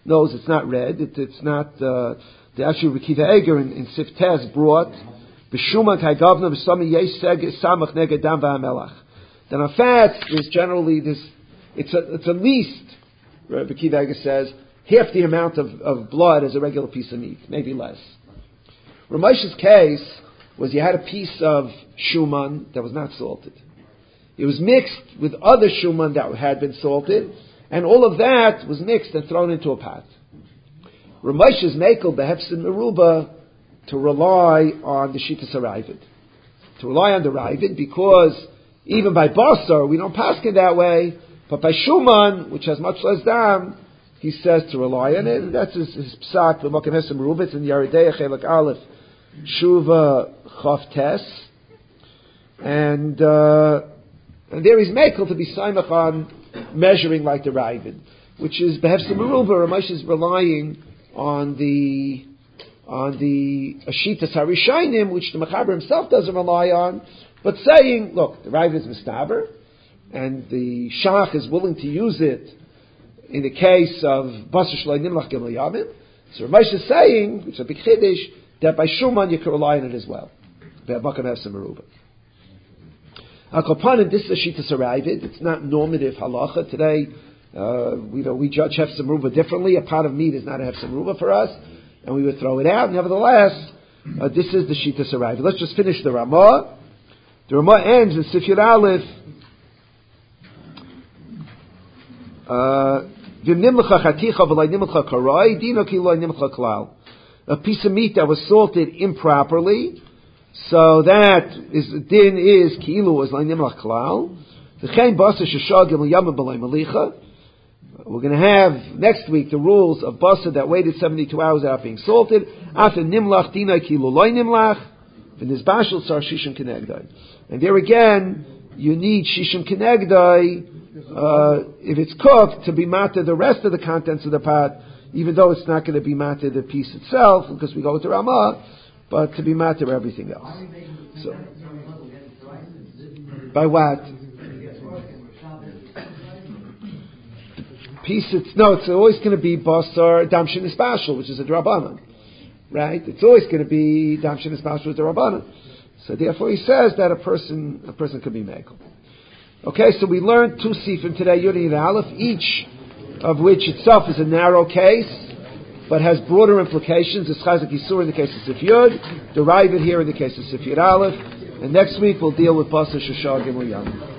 knows it's not red. It's not. The actual Rekiva Eger in Sif Tez brought b'shuman kaigavna b'sami yesh samach neged dam v'amelach. Then on fats, there's generally this. It's at least, Rekiva Eger says, half the amount of blood as a regular piece of meat, maybe less. Ramesh's case was you had a piece of shuman that was not salted. It was mixed with other shuman that had been salted, and all of that was mixed and thrown into a pot. Ramesh's mekel behefsin meruba to rely on the shitas haravid. To rely on the ravid, because even by basar, we don't pass it that way, but by shuman, which has much less dam, he says to rely on it, and that's his psak, the Makom Hesem Merubah, in Yeridei Chelak Aleph, Shuva Chav Tes, and there is mekel to be saimach on measuring like the Ravid, which is Behefsim Merubah. Ramesh is relying on the Ashitas Harishainim, which the Mechaber himself doesn't rely on, but saying, look, the Ravid is mistaber, and the Shach is willing to use it in the case of Basar Shloi Nimlach Gimel Yamim. So Ramesh is saying, which is a big chiddush, that by Shuman you can rely on it as well. Be'amakom Hefsem Merubah. Al-Kopanim, this is a Shitas Haravid. It's not normative halacha. Today, we judge Hefsem Merubah differently. A pot of meat is not a Hefsem Merubah for us, and we would throw it out. Nevertheless, this is the Shitas Haravid. Let's just finish the Ramah. The Ramah ends in Sifir Aleph. A piece of meat that was salted improperly, so that is din is ki'ilu as la'nimlach klal. We're going to have next week the rules of basa that waited 72 hours without being salted. After nimlach dina ki'ilu loy nimlach, v'nizbashel sar shishim kenegdai. And there again, you need shishim kenegdai. If it's cooked, to be matter the rest of the contents of the pot, even though it's not going to be matter the piece itself, because we go with the Ramah, but to be matter everything else. So, by what? It's always going to be basar damshin ispashal, which is a drabanan, right? It's always going to be damshin ispashal with the rabbanan. So therefore, he says that a person could be mekel. Okay, so we learned two sifim today, Yud and Aleph, each of which itself is a narrow case, but has broader implications. It's Chazak Yisur in the case of Sif Yud, the Ravid here in the case of Sif Yud Aleph, and next week we'll deal with Basar Shashar Gimel Yam.